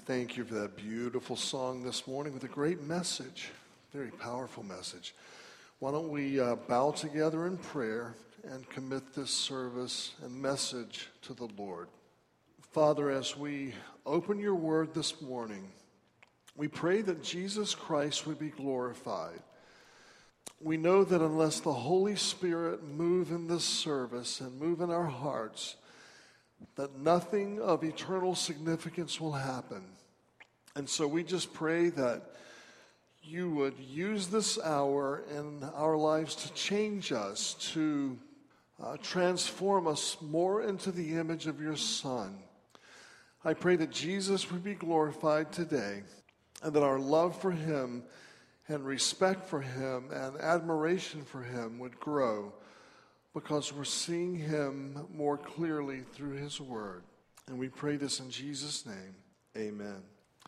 Thank you for that beautiful song this morning with a great message, very powerful message. Why don't we bow together in prayer and commit this service and message to the Lord. Father, as we open your word this morning, we pray that Jesus Christ would be glorified. We know that unless the Holy Spirit move in this service and move in our hearts, that nothing of eternal significance will happen. And so we just pray that you would use this hour in our lives to change us, to transform us more into the image of your Son. I pray that Jesus would be glorified today, and that our love for him and respect for him and admiration for him would grow, because we're seeing him more clearly through his word. And we pray this in Jesus' name. Amen.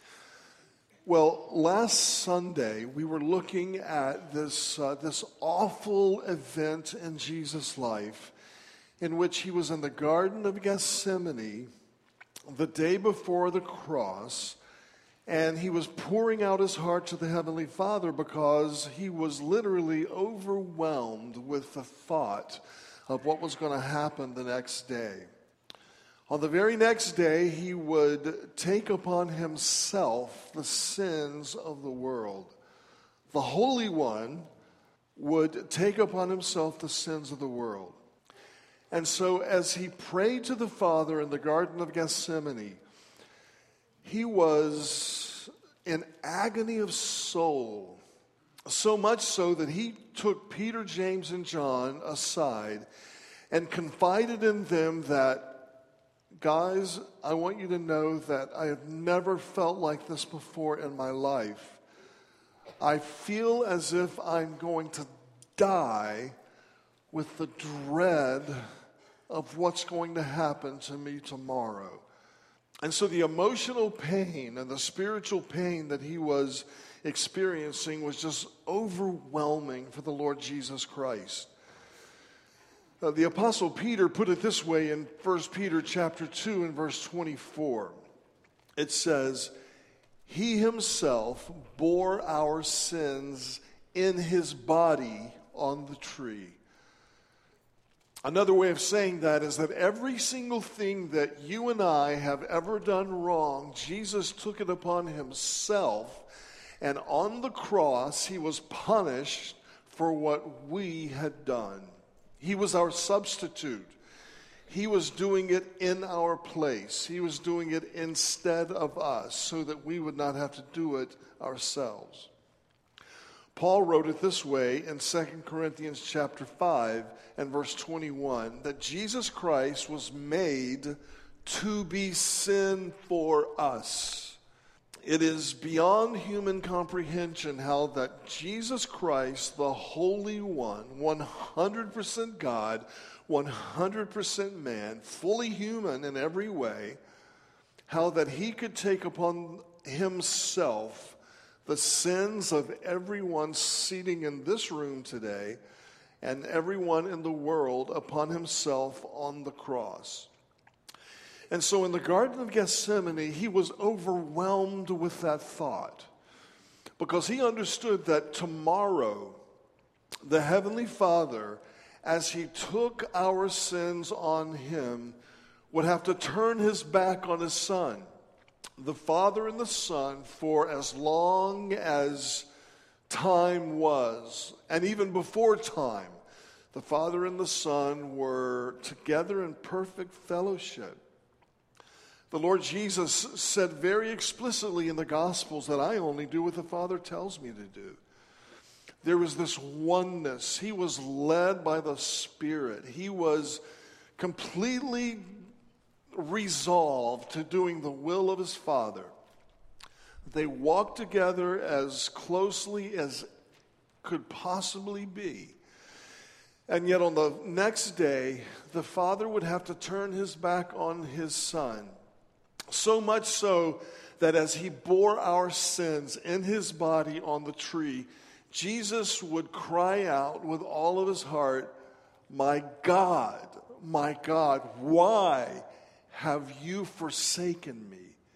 Well, last Sunday, we were looking at this awful event in Jesus' life in which he was in the Garden of Gethsemane the day before the cross, and he was pouring out his heart to the Heavenly Father because he was literally overwhelmed with the thought of what was going to happen the next day. On the very next day, he would take upon himself the sins of the world. The Holy One would take upon himself the sins of the world. And so as he prayed to the Father in the Garden of Gethsemane, he was in agony of soul, so much so that he took Peter, James, and John aside and confided in them that, guys, I want you to know that I have never felt like this before in my life. I feel as if I'm going to die with the dread of what's going to happen to me tomorrow. And so the emotional pain and the spiritual pain that he was experiencing was just overwhelming for the Lord Jesus Christ. The Apostle Peter put it this way in 1 Peter chapter 2 and verse 24. It says, "He himself bore our sins in his body on the tree." Another way of saying that is that every single thing that you and I have ever done wrong, Jesus took it upon himself, and on the cross he was punished for what we had done. He was our substitute. He was doing it in our place. He was doing it instead of us so that we would not have to do it ourselves. Paul wrote it this way in 2 Corinthians chapter 5 and verse 21, that Jesus Christ was made to be sin for us. It is beyond human comprehension how that Jesus Christ, the Holy One, 100% God, 100% man, fully human in every way, how that he could take upon himself the sins of everyone seating in this room today and everyone in the world upon himself on the cross. And so in the Garden of Gethsemane, he was overwhelmed with that thought because he understood that tomorrow, the Heavenly Father, as he took our sins on him, would have to turn his back on his Son. The Father and the Son, for as long as time was, and even before time, the Father and the Son were together in perfect fellowship. The Lord Jesus said very explicitly in the Gospels that I only do what the Father tells me to do. There was this oneness. He was led by the Spirit. He was completely resolved to doing the will of his Father. They walked together as closely as could possibly be. And yet on the next day, the Father would have to turn his back on his Son. So much so that as he bore our sins in his body on the tree, Jesus would cry out with all of his heart, my God, why have you forsaken me?"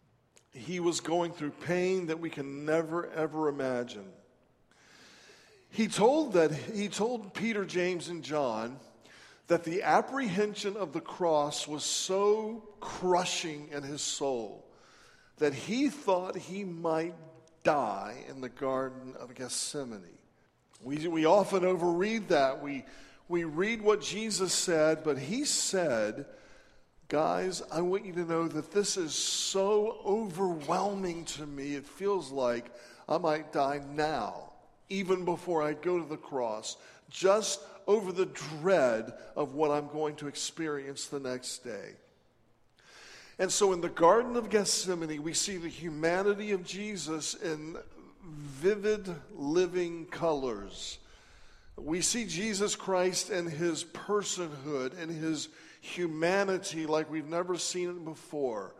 He was going through pain that we can never, ever imagine. He told Peter, James, and John that the apprehension of the cross was so crushing in his soul that he thought he might die in the Garden of Gethsemane. We often overread that. We read what Jesus said, but he said, guys, I want you to know that this is so overwhelming to me, it feels like I might die now, even before I go to the cross, just over the dread of what I'm going to experience the next day. And so in the Garden of Gethsemane, we see the humanity of Jesus in vivid, living colors. We see Jesus Christ in his personhood and his humanity like we've never seen it before.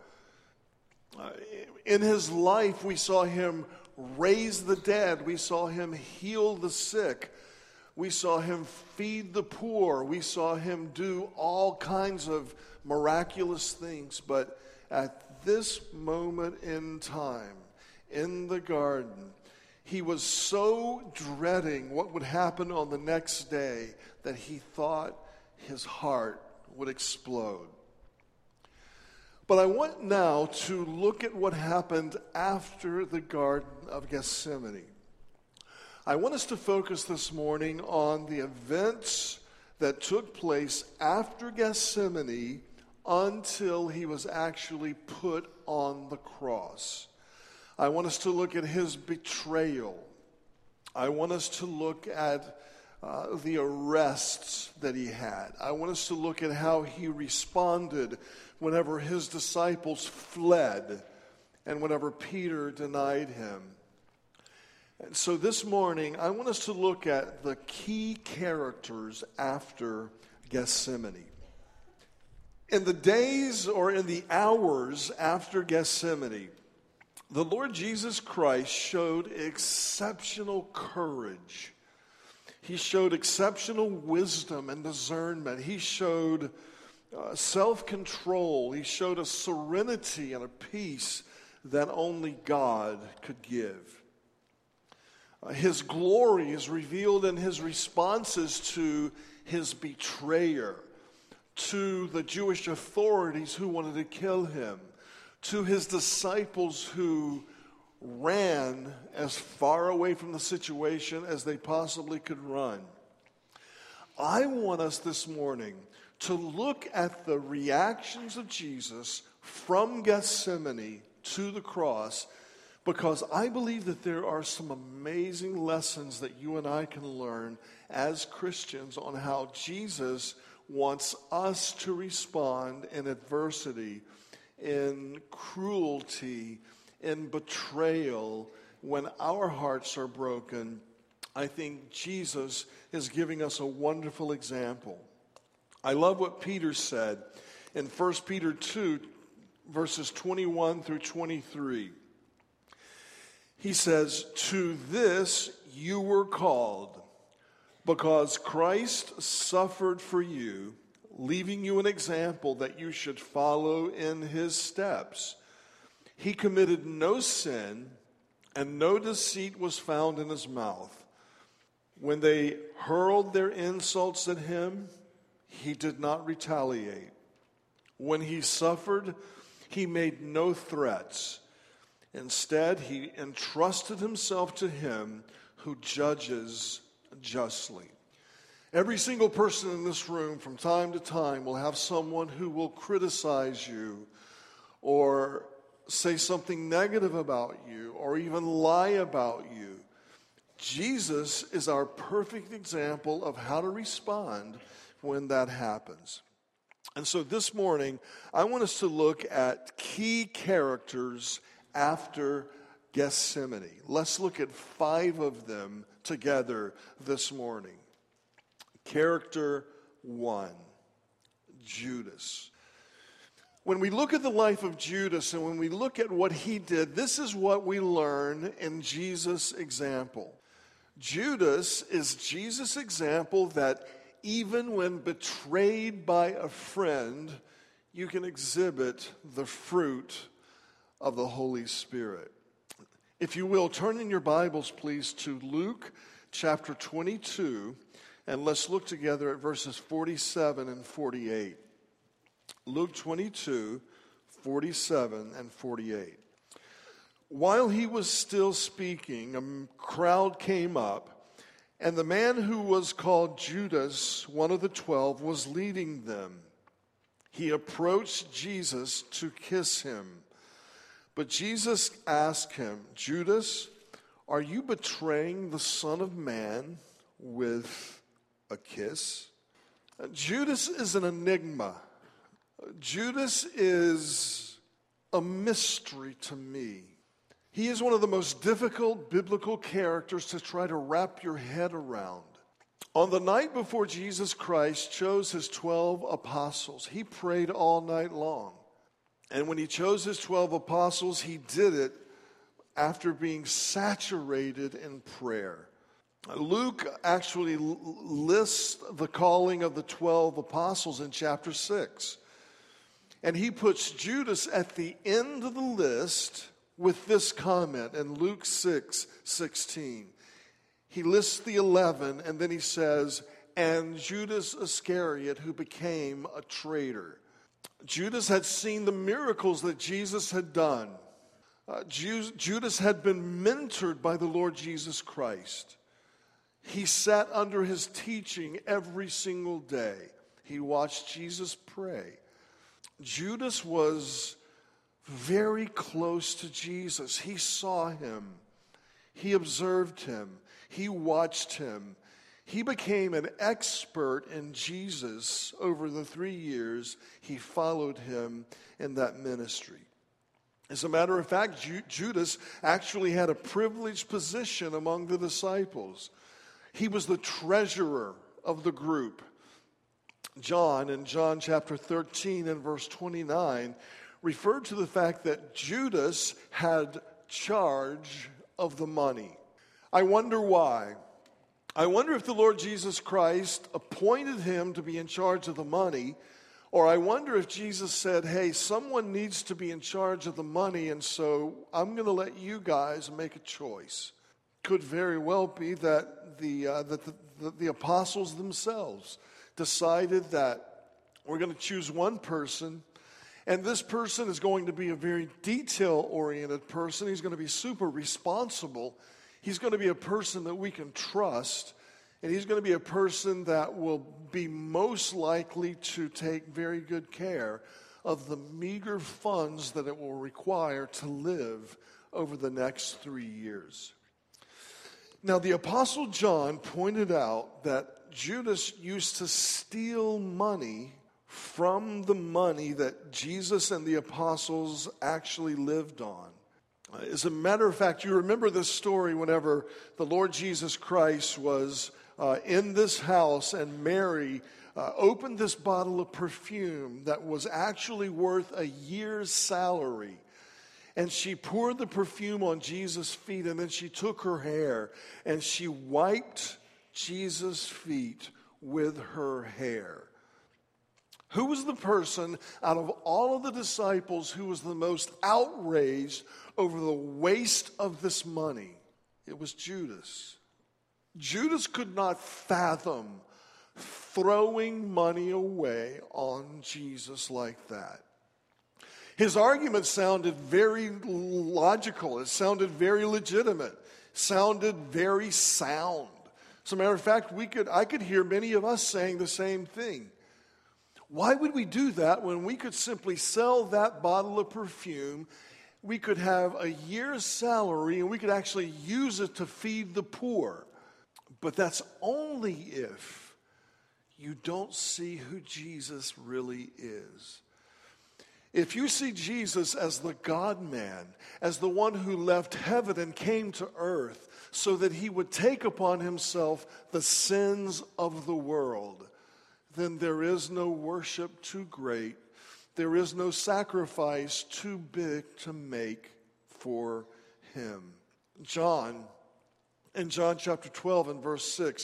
In his life, we saw him raise the dead. We saw him heal the sick. We saw him feed the poor. We saw him do all kinds of miraculous things. But at this moment in time, in the garden, he was so dreading what would happen on the next day that he thought his heart would explode. But I want now to look at what happened after the Garden of Gethsemane. I want us to focus this morning on the events that took place after Gethsemane until he was actually put on the cross. I want us to look at his betrayal. I want us to look at the arrests that he had. I want us to look at how he responded whenever his disciples fled and whenever Peter denied him. And so this morning, I want us to look at the key characters after Gethsemane. In the days or in the hours after Gethsemane, the Lord Jesus Christ showed exceptional courage. He showed exceptional wisdom and discernment. He showed self-control. He showed a serenity and a peace that only God could give. His glory is revealed in his responses to his betrayer, to the Jewish authorities who wanted to kill him, to his disciples who ran as far away from the situation as they possibly could run. I want us this morning to look at the reactions of Jesus from Gethsemane to the cross, because I believe that there are some amazing lessons that you and I can learn as Christians on how Jesus wants us to respond in adversity, in cruelty, in betrayal, when our hearts are broken. I think Jesus is giving us a wonderful example. I love what Peter said in 1 Peter 2, verses 21 through 23. He says, "To this you were called, because Christ suffered for you, leaving you an example that you should follow in his steps. He committed no sin, and no deceit was found in his mouth. When they hurled their insults at him, he did not retaliate. When he suffered, he made no threats. Instead, he entrusted himself to him who judges justly." Every single person in this room from time to time will have someone who will criticize you or say something negative about you or even lie about you. Jesus is our perfect example of how to respond when that happens. And so this morning, I want us to look at key characters after Gethsemane. Let's look at 5 of them together this morning. Character 1, Judas. When we look at the life of Judas and when we look at what he did, this is what we learn in Jesus' example. Judas is Jesus' example that even when betrayed by a friend, you can exhibit the fruit of the Holy Spirit. If you will, turn in your Bibles, please, to Luke chapter 22, and let's look together at verses 47 and 48. Luke 22, 47 and 48. While he was still speaking, a crowd came up, and the man who was called Judas, one of the 12, was leading them. He approached Jesus to kiss him. But Jesus asked him, Judas, are you betraying the Son of Man with a kiss? Judas is an enigma. Judas is a mystery to me. He is one of the most difficult biblical characters to try to wrap your head around. On the night before Jesus Christ chose his 12 apostles, he prayed all night long. And when he chose his 12 apostles, he did it after being saturated in prayer. Luke actually lists the calling of the 12 apostles in chapter 6. And he puts Judas at the end of the list with this comment in Luke 6:16. He lists the 11, and then he says, and Judas Iscariot, who became a traitor. Judas had seen the miracles that Jesus had done. Judas had been mentored by the Lord Jesus Christ. He sat under his teaching every single day. He watched Jesus pray. Judas was very close to Jesus. He saw him. He observed him. He watched him. He became an expert in Jesus over the 3 years he followed him in that ministry. As a matter of fact, Judas actually had a privileged position among the disciples. He was the treasurer of the group. John, in John chapter 13 and verse 29, referred to the fact that Judas had charge of the money. I wonder why. I wonder if the Lord Jesus Christ appointed him to be in charge of the money, or I wonder if Jesus said, hey, someone needs to be in charge of the money, and so I'm going to let you guys make a choice. Could very well be that the apostles themselves decided that we're going to choose one person, and this person is going to be a very detail-oriented person. He's going to be super responsible. He's going to be a person that we can trust, and he's going to be a person that will be most likely to take very good care of the meager funds that it will require to live over the next 3 years. Now, the Apostle John pointed out that Judas used to steal money from the money that Jesus and the apostles actually lived on. As a matter of fact, you remember this story whenever the Lord Jesus Christ was in this house and Mary opened this bottle of perfume that was actually worth a year's salary. And she poured the perfume on Jesus' feet, and then she took her hair and she wiped Jesus' feet with her hair. Who was the person out of all of the disciples who was the most outraged over the waste of this money? It was Judas. Judas could not fathom throwing money away on Jesus like that. His argument sounded very logical. It sounded very legitimate. Sounded very sound. As a matter of fact, I could hear many of us saying the same thing. Why would we do that when we could simply sell that bottle of perfume? We could have a year's salary and we could actually use it to feed the poor. But that's only if you don't see who Jesus really is. If you see Jesus as the God-man, as the one who left heaven and came to earth so that he would take upon himself the sins of the world, then there is no worship too great. There is no sacrifice too big to make for him. John, in John chapter 12 and verse 6,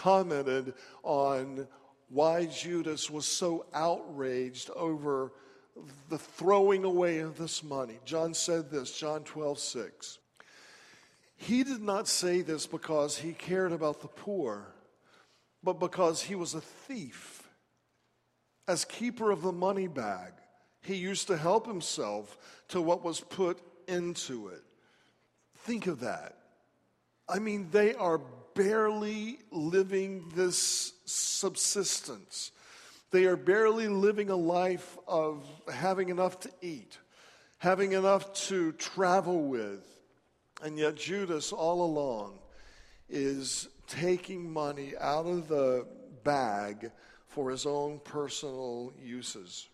commented on why Judas was so outraged over the throwing away of this money. John said this, John 12:6. He did not say this because he cared about the poor, but because he was a thief. As keeper of the money bag, he used to help himself to what was put into it. Think of that. I mean, they are barely living this subsistence. They are barely living a life of having enough to eat, having enough to travel with. And yet Judas all along is taking money out of the bag for his own personal uses.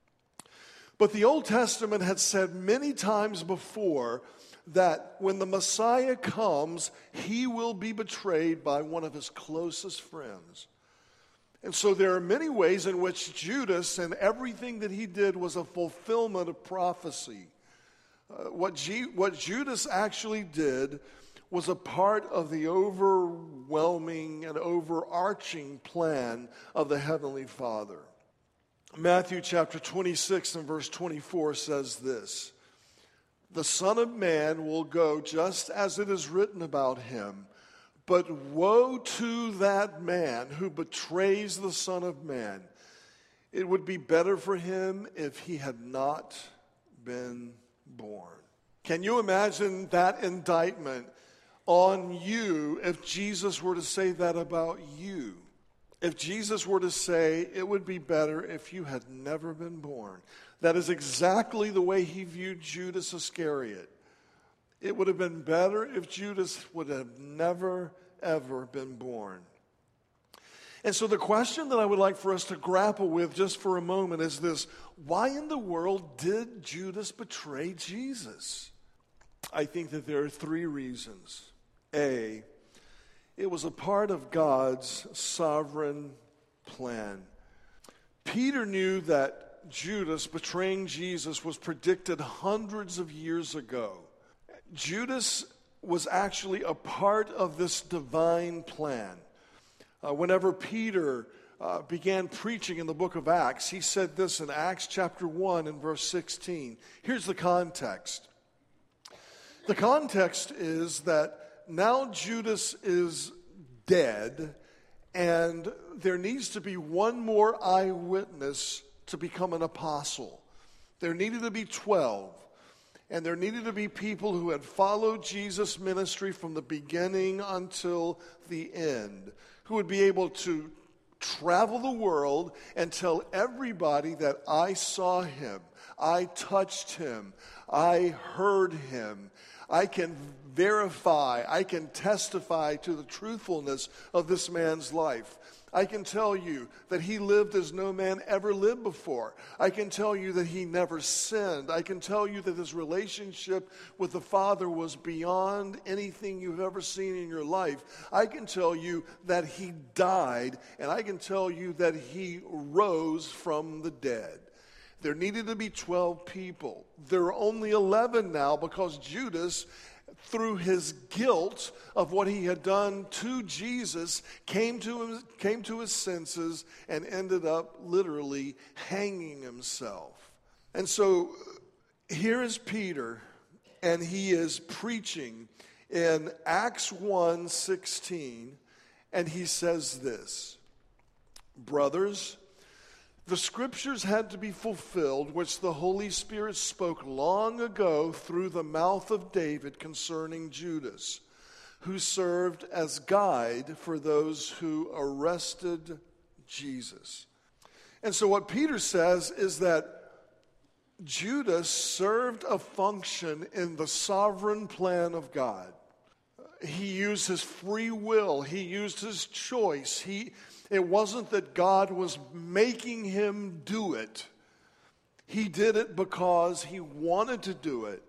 But the Old Testament had said many times before that when the Messiah comes, he will be betrayed by one of his closest friends. And so there are many ways in which Judas and everything that he did was a fulfillment of prophecy. What Judas actually did was a part of the overwhelming and overarching plan of the Heavenly Father. Matthew chapter 26 and verse 24 says this, "The Son of Man will go just as it is written about him, but woe to that man who betrays the Son of Man. It would be better for him if he had not been born." Can you imagine that indictment on you if Jesus were to say that about you? If Jesus were to say, it would be better if you had never been born. That is exactly the way he viewed Judas Iscariot. It would have been better if Judas would have never, ever been born. And so the question that I would like for us to grapple with just for a moment is this: why in the world did Judas betray Jesus? I think that there are three reasons. A, it was a part of God's sovereign plan. Peter knew that Judas betraying Jesus was predicted hundreds of years ago. Judas was actually a part of this divine plan. Whenever Peter began preaching in the book of Acts, he said this in Acts chapter 1 and verse 16. Here's the context. The context is that now Judas is dead, and there needs to be one more eyewitness to become an apostle. There needed to be 12. And there needed to be people who had followed Jesus' ministry from the beginning until the end, who would be able to travel the world and tell everybody that I saw him, I touched him, I heard him. I can verify, I can testify to the truthfulness of this man's life. I can tell you that he lived as no man ever lived before. I can tell you that he never sinned. I can tell you that his relationship with the Father was beyond anything you've ever seen in your life. I can tell you that he died, and I can tell you that he rose from the dead. There needed to be 12 people. There are only 11 now because Judas, through his guilt of what he had done to Jesus, came to his senses and ended up literally hanging himself. And so here is Peter, and he is preaching in Acts 1:16, and he says this: "Brothers, the scriptures had to be fulfilled, which the Holy Spirit spoke long ago through the mouth of David concerning Judas, who served as guide for those who arrested Jesus." And so what Peter says is that Judas served a function in the sovereign plan of God. He used his free will. He used his choice. It wasn't that God was making him do it. He did it because he wanted to do it.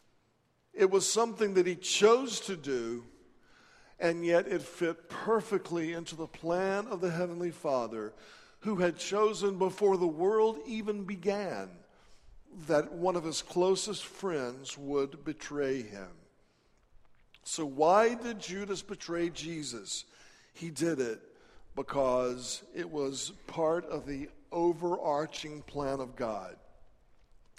It was something that he chose to do, and yet it fit perfectly into the plan of the Heavenly Father, who had chosen before the world even began that one of his closest friends would betray him. So why did Judas betray Jesus? He did it because it was part of the overarching plan of God.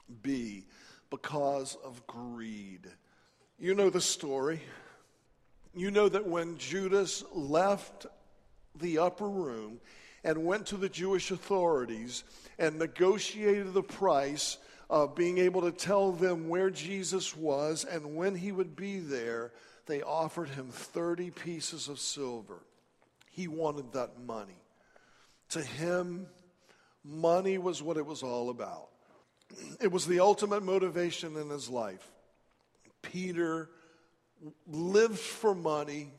B, because of greed. You know the story. You know that when Judas left the upper room and went to the Jewish authorities and negotiated the price of being able to tell them where Jesus was and when he would be there, they offered him 30 pieces of silver. He wanted that money. To him, money was what it was all about. It was the ultimate motivation in his life. Judas lived for money.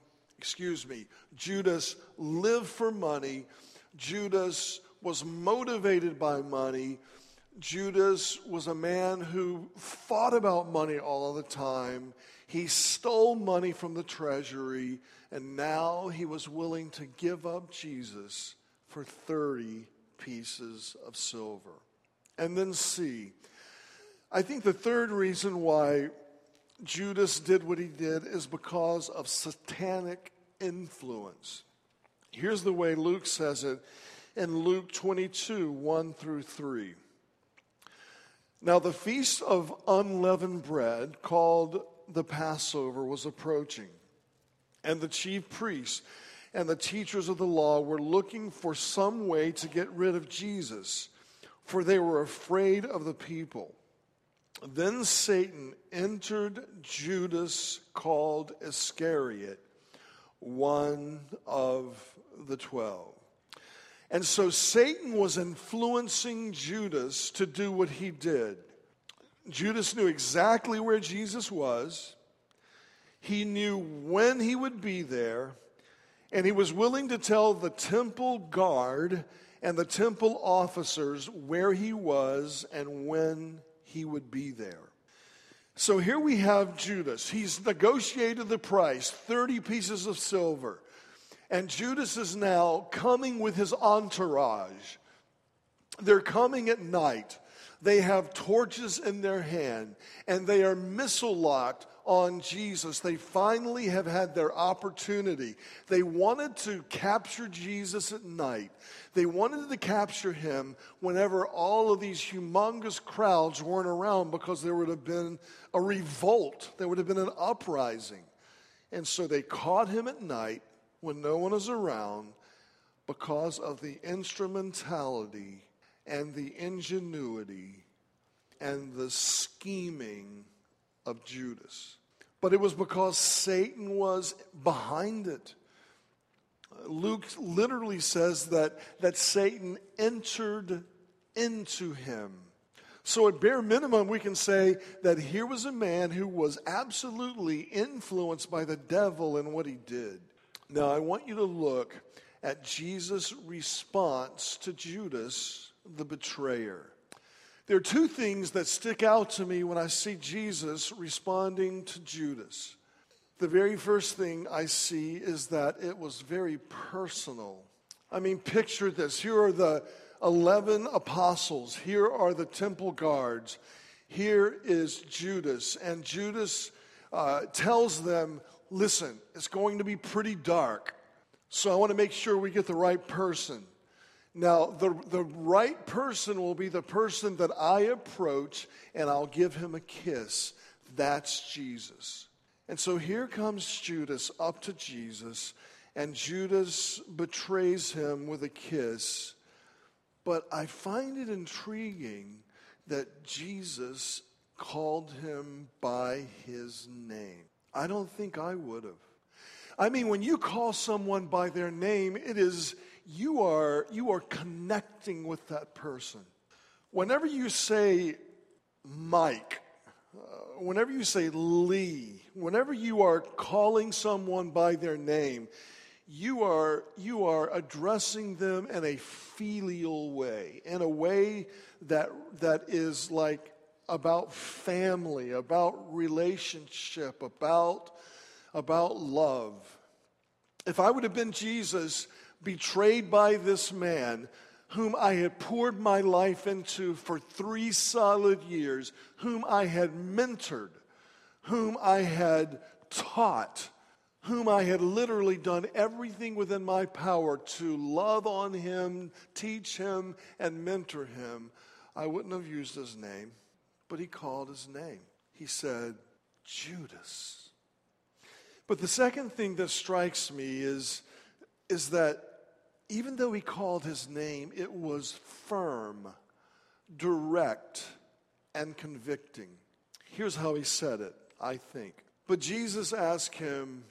Judas was motivated by money. Judas was a man who thought about money all the time. He stole money from the treasury, and now he was willing to give up Jesus for 30 pieces of silver. And then C, I think the third reason why Judas did what he did is because of satanic influence. Here's the way Luke says it in Luke 22, 1 through 3. Now the feast of unleavened bread, called the Passover, was approaching, and the chief priests and the teachers of the law were looking for some way to get rid of Jesus, for they were afraid of the people. Then Satan entered Judas, called Iscariot, one of the 12. And so Satan was influencing Judas to do what he did. Judas knew exactly where Jesus was. He knew when he would be there. And he was willing to tell the temple guard and the temple officers where he was and when he would be there. So here we have Judas. He's negotiated the price, 30 pieces of silver. And Judas is now coming with his entourage. They're coming at night. They have torches in their hand, and they are missile locked on Jesus. They finally have had their opportunity. They wanted to capture Jesus at night. They wanted to capture him whenever all of these humongous crowds weren't around, because there would have been a revolt. There would have been an uprising. And so they caught him at night when no one is around, because of the instrumentality and the ingenuity and the scheming of Judas. But it was because Satan was behind it. Luke literally says that Satan entered into him. So at bare minimum, we can say that here was a man who was absolutely influenced by the devil in what he did. Now, I want you to look at Jesus' response to Judas, the betrayer. There are two things that stick out to me when I see Jesus responding to Judas. The very first thing I see is that it was very personal. I mean, picture this. Here are the 11 apostles. Here are the temple guards. Here is Judas. And Judas tells them, listen, it's going to be pretty dark, so I want to make sure we get the right person. Now, the right person will be the person that I approach, and I'll give him a kiss. That's Jesus. And so here comes Judas up to Jesus, and Judas betrays him with a kiss. But I find it intriguing that Jesus called him by his name. I don't think I would have. I mean, when you call someone by their name, it is you are connecting with that person. Whenever you say Mike, whenever you say Lee, whenever you are calling someone by their name, you are addressing them in a filial way, in a way that is like about family, about relationship, about love. If I would have been Jesus, betrayed by this man whom I had poured my life into for 3 solid years, whom I had mentored, whom I had taught, whom I had literally done everything within my power to love on him, teach him, and mentor him, I wouldn't have used his name. but he called his name. He said, Judas. But the second thing that strikes me is that even though he called his name, it was firm, direct, and convicting. Here's how he said it, I think. But Jesus asked him,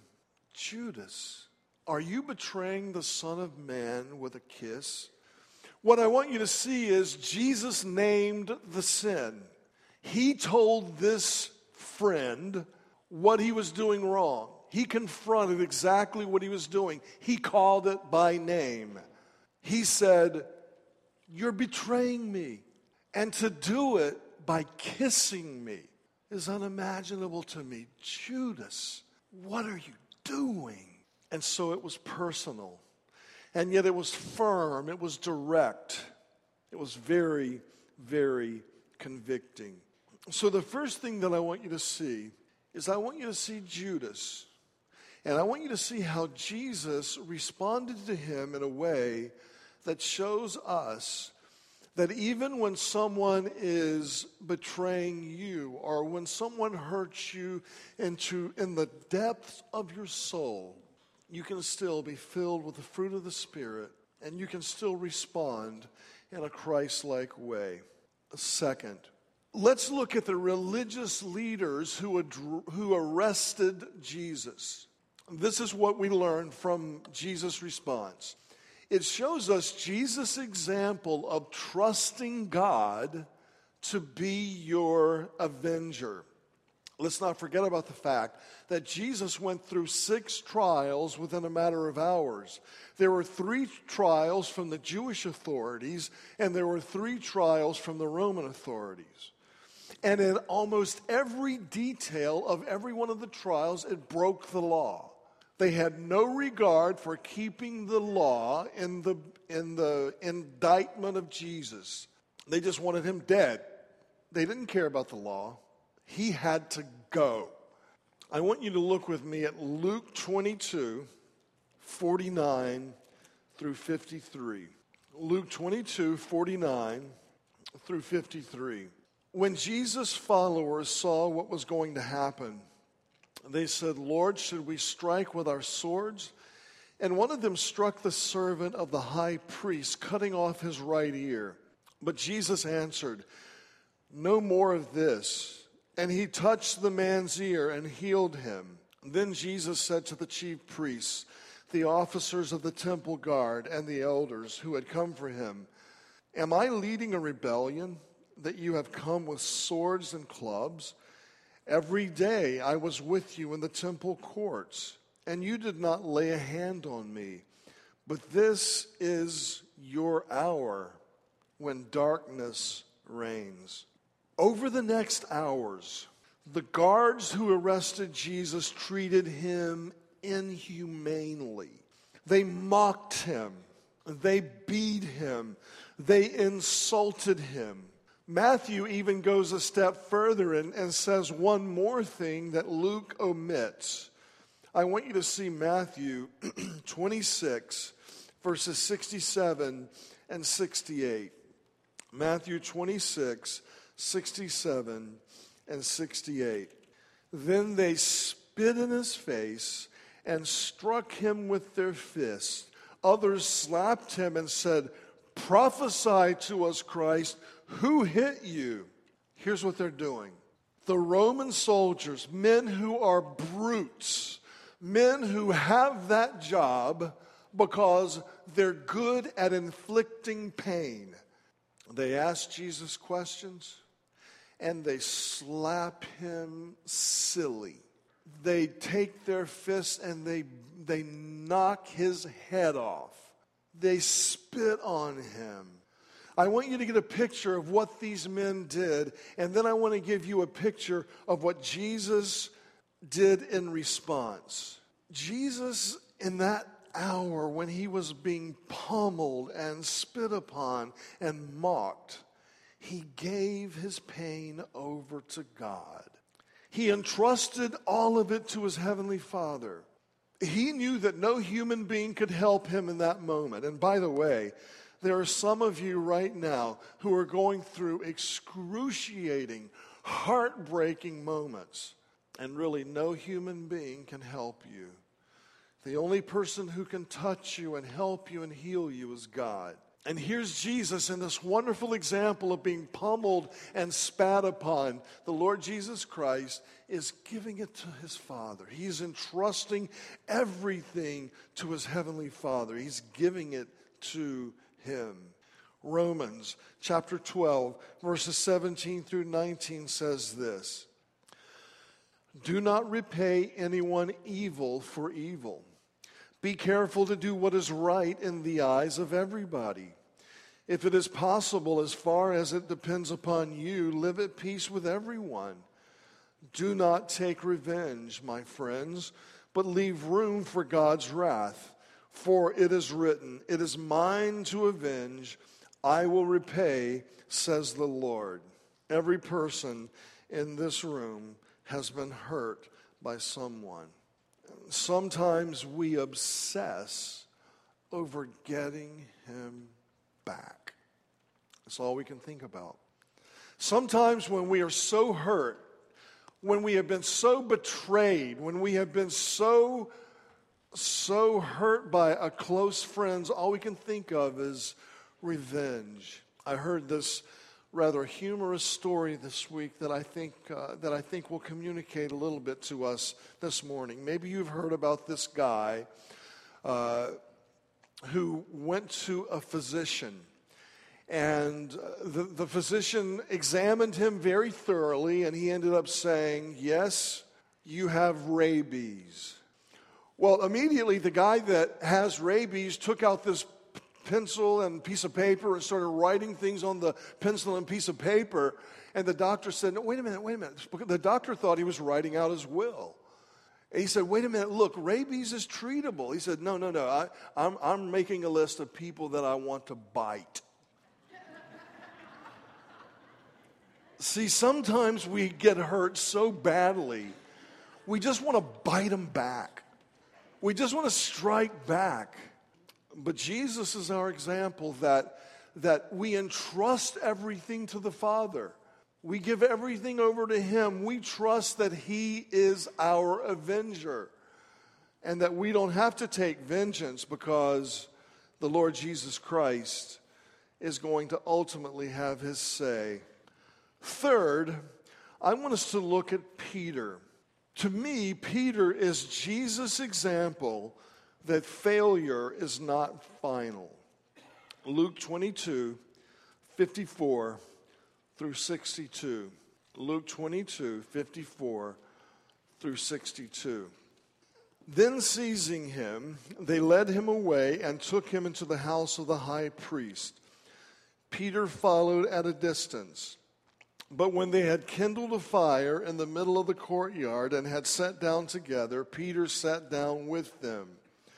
Judas, are you betraying the Son of Man with a kiss? What I want you to see is Jesus named the sin. He told this friend what he was doing wrong. He confronted exactly what he was doing. He called it by name. He said, you're betraying me. And to do it by kissing me is unimaginable to me. Judas, what are you doing? And so it was personal. And yet it was firm. It was direct. It was very, very convicting. So the first thing that I want you to see is I want you to see Judas. And I want you to see how Jesus responded to him in a way that shows us that even when someone is betraying you or when someone hurts you in the depths of your soul, you can still be filled with the fruit of the Spirit and you can still respond in a Christ-like way. Second, let's look at the religious leaders who arrested Jesus. This is what we learn from Jesus' response. It shows us Jesus' example of trusting God to be your avenger. Let's not forget about the fact that Jesus went through 6 trials within a matter of hours. There were 3 trials from the Jewish authorities, and there were 3 trials from the Roman authorities. And in almost every detail of every one of the trials, it broke the law. They had no regard for keeping the law in the indictment of Jesus. They just wanted him dead. They didn't care about the law. He had to go. I want you to look with me at Luke 22, 49 through 53. Luke 22, 49 through 53. When Jesus' followers saw what was going to happen, they said, Lord, should we strike with our swords? And one of them struck the servant of the high priest, cutting off his right ear. But Jesus answered, no more of this. And he touched the man's ear and healed him. Then Jesus said to the chief priests, the officers of the temple guard, and the elders who had come for him, am I leading a rebellion that you have come with swords and clubs? Every day I was with you in the temple courts, and you did not lay a hand on me. But this is your hour when darkness reigns. Over the next hours, the guards who arrested Jesus treated him inhumanely. They mocked him. They beat him. They insulted him. Matthew even goes a step further and says one more thing that Luke omits. I want you to see Matthew 26, verses 67 and 68. Matthew 26, 67 and 68. Then they spit in his face and struck him with their fists. Others slapped him and said, prophesy to us, Christ. Who hit you? Here's what they're doing. The Roman soldiers, men who are brutes, men who have that job because they're good at inflicting pain. They ask Jesus questions and they slap him silly. They take their fists and they knock his head off. They spit on him. I want you to get a picture of what these men did, and then I want to give you a picture of what Jesus did in response. Jesus, in that hour when he was being pummeled and spit upon and mocked, he gave his pain over to God. He entrusted all of it to his heavenly Father. He knew that no human being could help him in that moment. And by the way, there are some of you right now who are going through excruciating, heartbreaking moments. And really, no human being can help you. The only person who can touch you and help you and heal you is God. And here's Jesus in this wonderful example of being pummeled and spat upon. The Lord Jesus Christ is giving it to his Father. He's entrusting everything to his heavenly Father. He's giving it to him. Romans chapter 12, verses 17 through 19 says this: "Do not repay anyone evil for evil. Be careful to do what is right in the eyes of everybody. If it is possible, as far as it depends upon you, live at peace with everyone. Do not take revenge, my friends, but leave room for God's wrath. For it is written, 'It is mine to avenge, I will repay,' says the Lord." Every person in this room has been hurt by someone. Sometimes we obsess over getting him back. That's all we can think about. Sometimes when we are so hurt, when we have been so betrayed, when we have been so hurt by a close friend, all we can think of is revenge. I heard this rather humorous story this week that I think will communicate a little bit to us this morning. Maybe you've heard about this guy who went to a physician, and the physician examined him very thoroughly, and he ended up saying, "Yes, you have rabies." Well, immediately the guy that has rabies took out this pencil and piece of paper and started writing things on the pencil and piece of paper. And the doctor said, "No, wait a minute. The doctor thought he was writing out his will. And he said, "Wait a minute, look, rabies is treatable." He said, No, I'm making a list of people that I want to bite." See, sometimes we get hurt so badly, we just want to bite them back. We just want to strike back. But Jesus is our example that we entrust everything to the Father. We give everything over to him. We trust that he is our avenger and that we don't have to take vengeance because the Lord Jesus Christ is going to ultimately have his say. Third, I want us to look at Peter. To me, Peter is Jesus' example that failure is not final. Luke 22, 54 through 62. Luke 22, 54 through 62. "Then seizing him, they led him away and took him into the house of the high priest. Peter followed at a distance. But when they had kindled a fire in the middle of the courtyard and had sat down together, Peter sat down with them.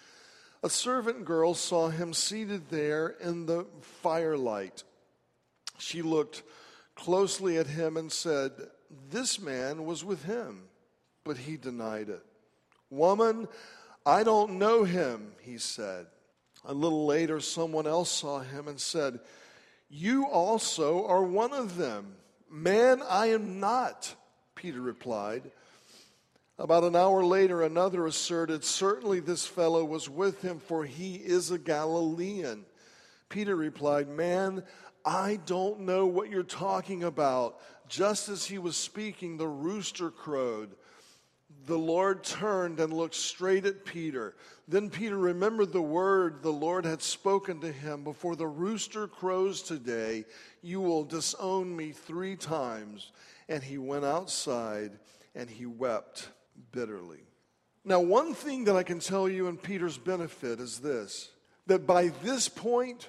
A servant girl saw him seated there in the firelight. She looked closely at him and said, 'This man was with him.' But he denied it. 'Woman, I don't know him,' he said. A little later, someone else saw him and said, 'You also are one of them.' 'Man, I am not,' Peter replied. About an hour later, another asserted, 'Certainly this fellow was with him, for he is a Galilean.' Peter replied, 'Man, I don't know what you're talking about.' Just as he was speaking, the rooster crowed. The Lord turned and looked straight at Peter. Then Peter remembered the word the Lord had spoken to him, 'Before the rooster crows today, you will disown me 3 times. And he went outside and he wept bitterly." Now, one thing that I can tell you in Peter's benefit is this, that by this point,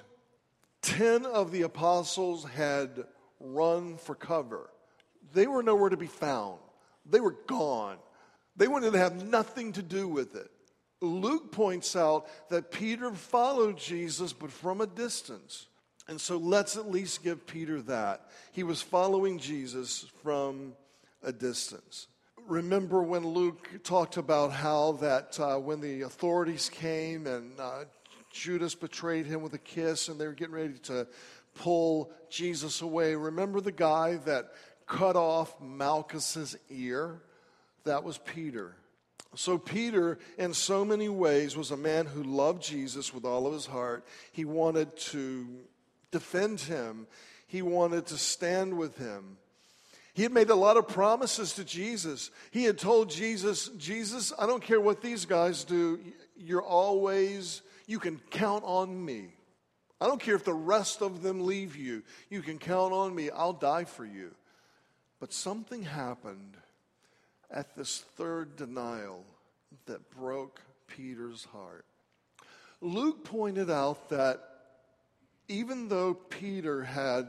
10 of the apostles had run for cover. They were nowhere to be found. They were gone. They wanted to have nothing to do with it. Luke points out that Peter followed Jesus, but from a distance. And so let's at least give Peter that. He was following Jesus from a distance. Remember when Luke talked about how that when the authorities came and Judas betrayed him with a kiss and they were getting ready to pull Jesus away. Remember the guy that cut off Malchus's ear, that was Peter. So Peter, in so many ways, was a man who loved Jesus with all of his heart. He wanted to defend him. He wanted to stand with him. He had made a lot of promises to Jesus. He had told Jesus, Jesus, I don't care what these guys do. You can count on me. I don't care if the rest of them leave you. You can count on me. I'll die for you. But something happened at this third denial that broke Peter's heart. Luke pointed out that even though Peter had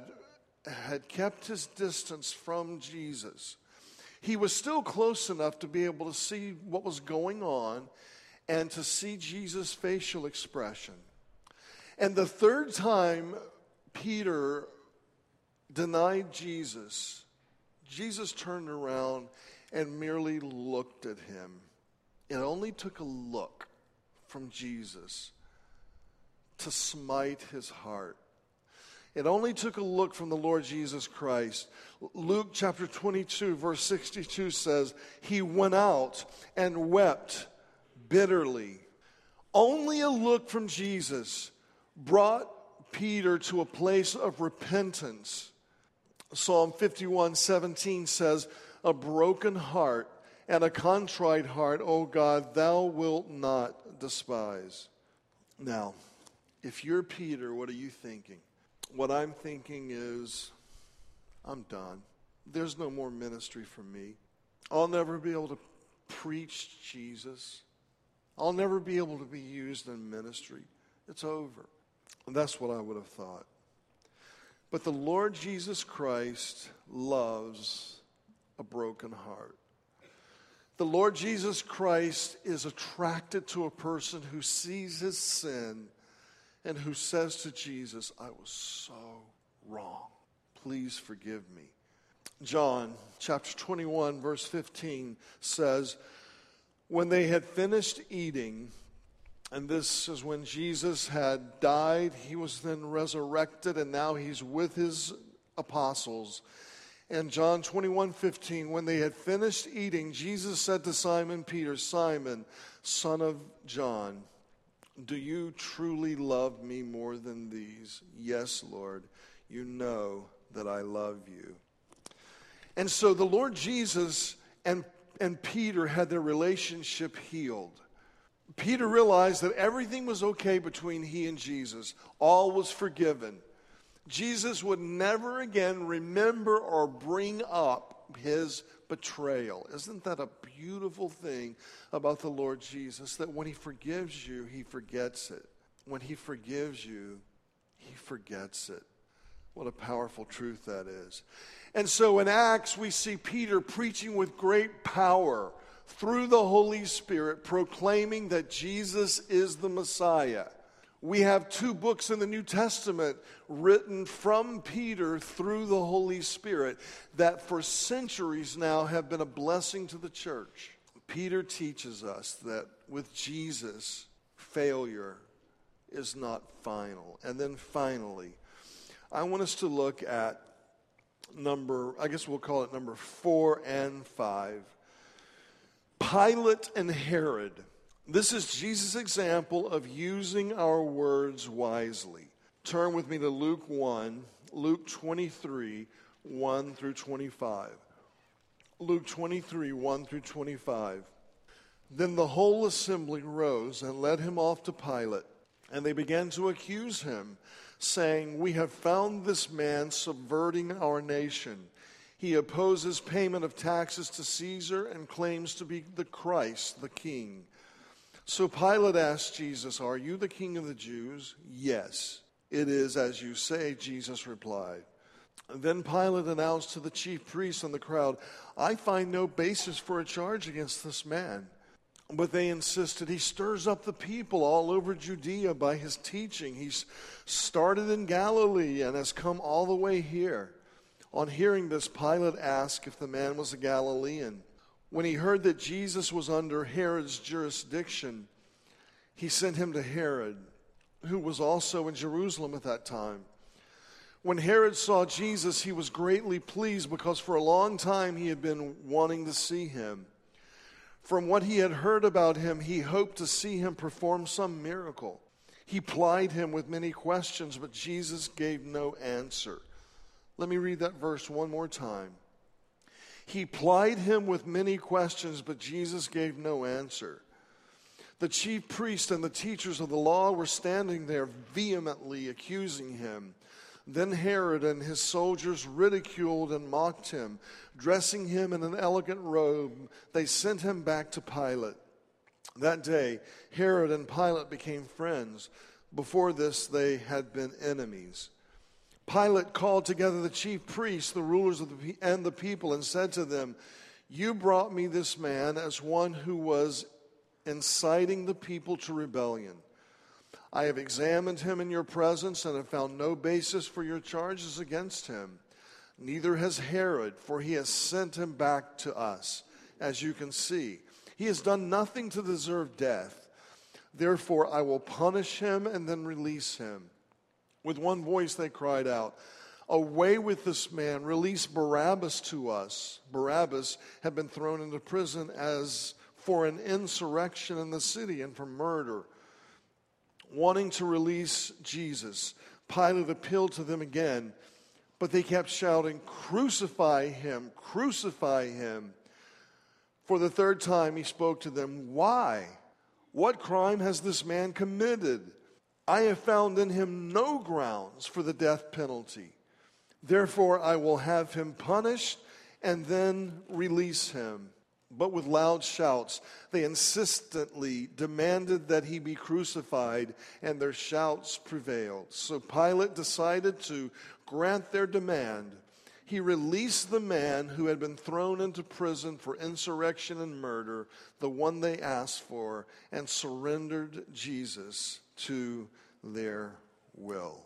kept his distance from Jesus, he was still close enough to be able to see what was going on and to see Jesus' facial expression. And the third time Peter denied Jesus, Jesus turned around and merely looked at him. It only took a look from Jesus to smite his heart. It only took a look from the Lord Jesus Christ. Luke chapter 22, verse 62 says, he went out and wept bitterly. Only a look from Jesus brought Peter to a place of repentance. Psalm 51:17 says, a broken heart and a contrite heart, O God, thou wilt not despise. Now, if you're Peter, what are you thinking? What I'm thinking is, I'm done. There's no more ministry for me. I'll never be able to preach Jesus. I'll never be able to be used in ministry. It's over. And that's what I would have thought. But the Lord Jesus Christ loves a broken heart. The Lord Jesus Christ is attracted to a person who sees his sin and who says to Jesus, I was so wrong. Please forgive me. John chapter 21, verse 15 says, when they had finished eating, and this is when Jesus had died, he was then resurrected, and now he's with his apostles. And John 21:15, when they had finished eating, Jesus said to Simon Peter, Simon, son of John, do you truly love me more than these? Yes, Lord, you know that I love you. And so the Lord Jesus and Peter had their relationship healed. Peter realized that everything was okay between he and Jesus. All was forgiven. Jesus would never again remember or bring up his betrayal. Isn't that a beautiful thing about the Lord Jesus? That when he forgives you, he forgets it. When he forgives you, he forgets it. What a powerful truth that is. And so in Acts, we see Peter preaching with great power through the Holy Spirit, proclaiming that Jesus is the Messiah. We have 2 books in the New Testament written from Peter through the Holy Spirit that for centuries now have been a blessing to the church. Peter teaches us that with Jesus, failure is not final. And then finally, I want us to look at number 4 and 5. Pilate and Herod. This is Jesus' example of using our words wisely. Turn with me to Luke 23, 1 through 25. Luke 23, 1 through 25. Then the whole assembly rose and led him off to Pilate, and they began to accuse him, saying, we have found this man subverting our nation. He opposes payment of taxes to Caesar and claims to be the Christ, the King. So Pilate asked Jesus, are you the King of the Jews? Yes, it is as you say, Jesus replied. Then Pilate announced to the chief priests and the crowd, I find no basis for a charge against this man. But they insisted, he stirs up the people all over Judea by his teaching. He's started in Galilee and has come all the way here. On hearing this, Pilate asked if the man was a Galilean. When he heard that Jesus was under Herod's jurisdiction, he sent him to Herod, who was also in Jerusalem at that time. When Herod saw Jesus, he was greatly pleased because for a long time he had been wanting to see him. From what he had heard about him, he hoped to see him perform some miracle. He plied him with many questions, but Jesus gave no answer. Let me read that verse one more time. He plied him with many questions, but Jesus gave no answer. The chief priests and the teachers of the law were standing there vehemently accusing him. Then Herod and his soldiers ridiculed and mocked him. Dressing him in an elegant robe, they sent him back to Pilate. That day, Herod and Pilate became friends. Before this, they had been enemies. Pilate called together the chief priests, the rulers and the people, and said to them, "You brought me this man as one who was inciting the people to rebellion. I have examined him in your presence and have found no basis for your charges against him. Neither has Herod, for he has sent him back to us. As you can see, he has done nothing to deserve death. Therefore, I will punish him and then release him." With one voice they cried out, "Away with this man, release Barabbas to us." Barabbas had been thrown into prison as for an insurrection in the city and for murder. Wanting to release Jesus, Pilate appealed to them again, but they kept shouting, "Crucify him, crucify him." For the third time he spoke to them, "Why? What crime has this man committed? I have found in him no grounds for the death penalty. Therefore I will have him punished and then release him." But with loud shouts, they insistently demanded that he be crucified, and their shouts prevailed. So Pilate decided to grant their demand. He released the man who had been thrown into prison for insurrection and murder, the one they asked for, and surrendered Jesus to their will.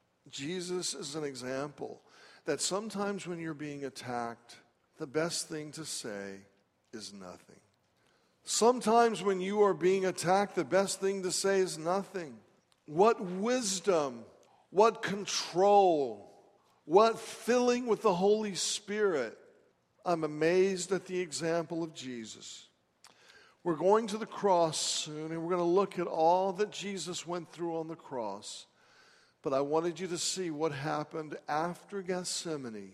Jesus is an example that sometimes when you're being attacked, the best thing to say is nothing. Sometimes when you are being attacked, the best thing to say is nothing. What wisdom, what control, what filling with the Holy Spirit. I'm amazed at the example of Jesus. We're going to the cross soon, and we're going to look at all that Jesus went through on the cross. But I wanted you to see what happened after Gethsemane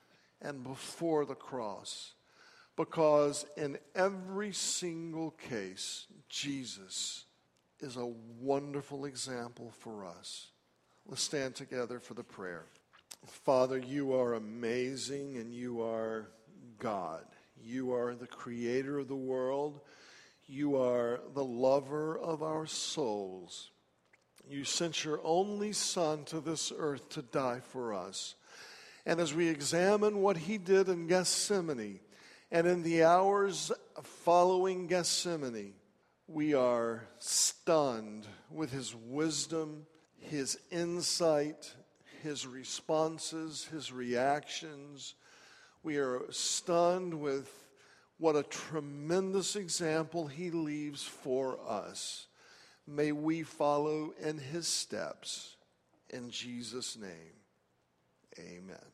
and before the cross. Because in every single case, Jesus is a wonderful example for us. Let's stand together for the prayer. Father, you are amazing and you are God. You are the creator of the world. You are the lover of our souls. You sent your only Son to this earth to die for us. And as we examine what he did in Gethsemane, and in the hours following Gethsemane, we are stunned with his wisdom, his insight, his responses, his reactions. We are stunned with what a tremendous example he leaves for us. May we follow in his steps. In Jesus' name, amen.